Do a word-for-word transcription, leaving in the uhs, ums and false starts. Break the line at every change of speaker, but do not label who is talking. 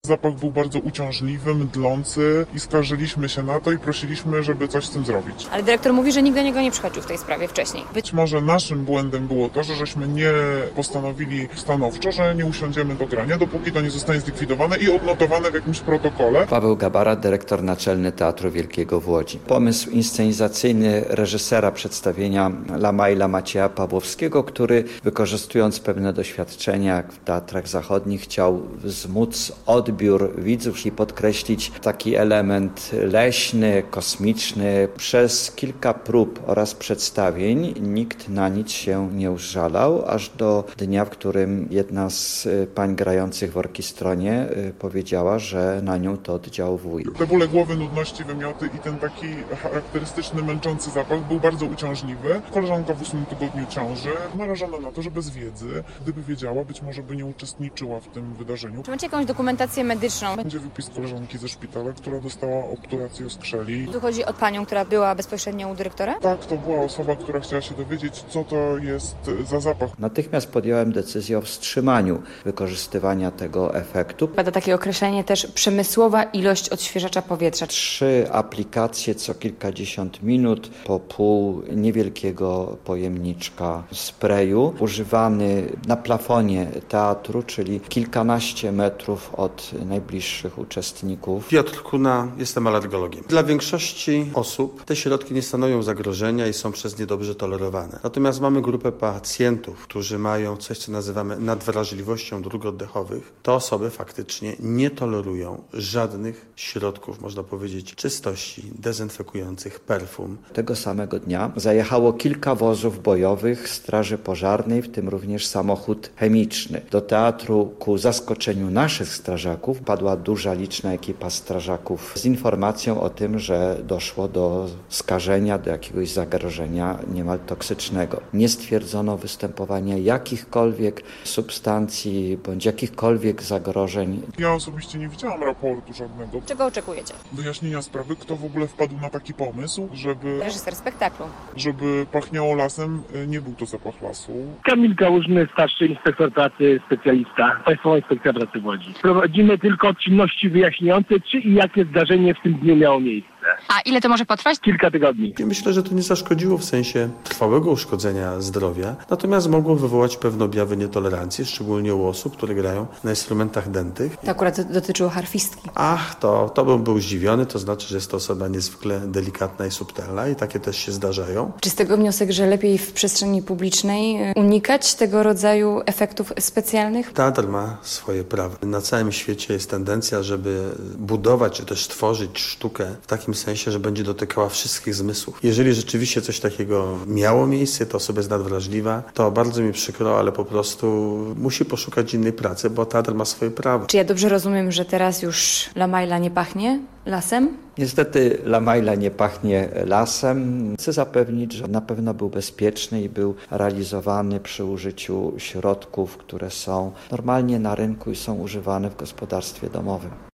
Zapach był bardzo uciążliwy, mdlący i skarżyliśmy się na to i prosiliśmy, żeby coś z tym zrobić.
Ale dyrektor mówi, że nikt do niego nie przychodził w tej sprawie wcześniej.
Być może naszym błędem było to, że żeśmy nie postanowili stanowczo, że nie usiądziemy do grania, dopóki to nie zostanie zlikwidowane i odnotowane w jakimś protokole.
Paweł Gabara, dyrektor naczelny Teatru Wielkiego w Łodzi. Pomysł inscenizacyjny reżysera przedstawienia Lamajla Macieja Pawłowskiego, który wykorzystując pewne doświadczenia w teatrach zachodnich chciał wzmóc odbiór widzów i podkreślić taki element leśny, kosmiczny. Przez kilka prób oraz przedstawień nikt na nic się nie użalał, aż do dnia, w którym jedna z pań grających w orkiestronie powiedziała, że na nią to oddziałuje.
Te bóle głowy, nudności, wymioty i ten taki charakterystyczny, męczący zapach był bardzo uciążliwy. Koleżanka w ósmym tygodniu ciąży narażona na to, że bez wiedzy, gdyby wiedziała, być może by nie uczestniczyła w tym wydarzeniu.
Czy macie jakąś dokumentację medyczną?
Będzie wypis koleżanki ze szpitala, która dostała obturację skrzeli.
Tu chodzi o panią, która była bezpośrednio u dyrektora?
Tak, to była osoba, która chciała się dowiedzieć, co to jest za zapach.
Natychmiast podjąłem decyzję o wstrzymaniu wykorzystywania tego efektu.
Pada takie określenie też przemysłowa ilość odświeżacza powietrza.
Trzy aplikacje co kilkadziesiąt minut po pół niewielkiego pojemniczka sprayu, używany na plafonie teatru, czyli kilkanaście metrów od najbliższych uczestników.
Piotr Kuna, jestem alergologiem. Dla większości osób te środki nie stanowią zagrożenia i są przez nie dobrze tolerowane. Natomiast mamy grupę pacjentów, którzy mają coś, co nazywamy nadwrażliwością dróg oddechowych. Te osoby faktycznie nie tolerują żadnych środków, można powiedzieć, czystości, dezynfekujących, perfum.
Tego samego dnia zajechało kilka wozów bojowych Straży Pożarnej, w tym również samochód chemiczny. Do teatru ku zaskoczeniu naszych strażaków padła duża, liczna ekipa strażaków z informacją o tym, że doszło do skażenia, do jakiegoś zagrożenia niemal toksycznego. Nie stwierdzono występowania jakichkolwiek substancji bądź jakichkolwiek zagrożeń.
Ja osobiście nie widziałam raportu żadnego.
Czego oczekujecie?
Wyjaśnienia sprawy, kto w ogóle wpadł na taki pomysł, żeby,
Reżyser spektaklu.
żeby pachniało lasem, nie był to zapach lasu.
Kamil Kałużny, starszy inspektor pracy, specjalista Państwowa Inspekcja Pracy w Łodzi. Prowadzimy tylko czynności wyjaśniające, czy i jakie zdarzenie w tym dniu miało miejsce.
A ile to może potrwać?
Kilka tygodni.
I myślę, że to nie zaszkodziło w sensie trwałego uszkodzenia zdrowia, natomiast mogło wywołać pewne objawy nietolerancji, szczególnie u osób, które grają na instrumentach dętych.
To akurat dotyczyło harfistki.
Ach, to, to bym był zdziwiony, to znaczy, że jest to osoba niezwykle delikatna i subtelna i takie też się zdarzają.
Czy z tego wniosek, że lepiej w przestrzeni publicznej unikać tego rodzaju efektów specjalnych?
Teatr ma swoje prawa. Na całym świecie jest tendencja, żeby budować czy też tworzyć sztukę w takim sensie, że będzie dotykała wszystkich zmysłów. Jeżeli rzeczywiście coś takiego miało miejsce, to osoba jest nadwrażliwa, to bardzo mi przykro, ale po prostu musi poszukać innej pracy, bo teatr ma swoje prawa.
Czy ja dobrze rozumiem, że teraz już Lamajla nie pachnie lasem?
Niestety Lamajla nie pachnie lasem. Chcę zapewnić, że na pewno był bezpieczny i był realizowany przy użyciu środków, które są normalnie na rynku i są używane w gospodarstwie domowym.